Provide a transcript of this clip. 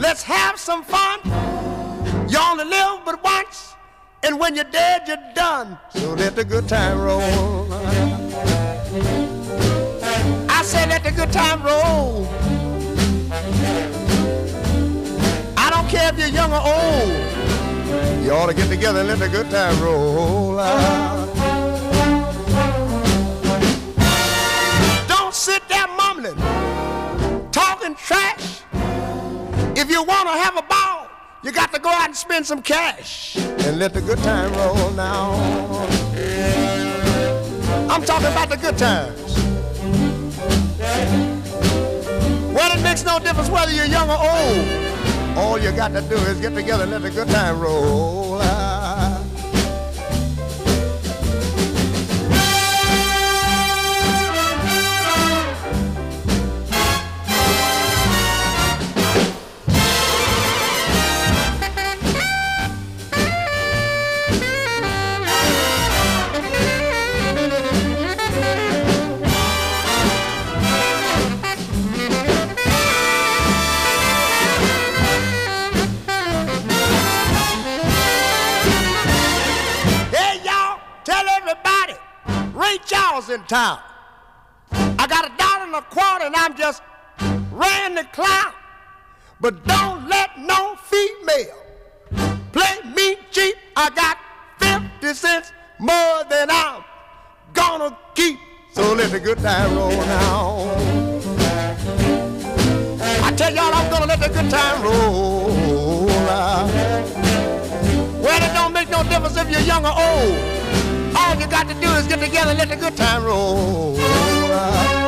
Let's have some fun. You only live but once, and when you're dead, you're done. So let the good time roll. I say let the good time roll. I don't care if you're young or old. You ought to get together and let the good time roll. Don't sit there mumbling, talking trash. If you want to have a ball, you got to go out and spend some cash and let the good time roll now. I'm talking about the good times. Well, it makes no difference whether you're young or old. All you got to do is get together and let the good time roll. Charles in town. I got $1.25 and I'm just ran the clown. But don't let no female play me cheap. I got 50 cents more than I'm gonna keep. So let the good time roll now. I tell y'all I'm gonna let the good time roll. Well, it don't make no difference if you're young or old. All you got to do is get together and let the good time roll.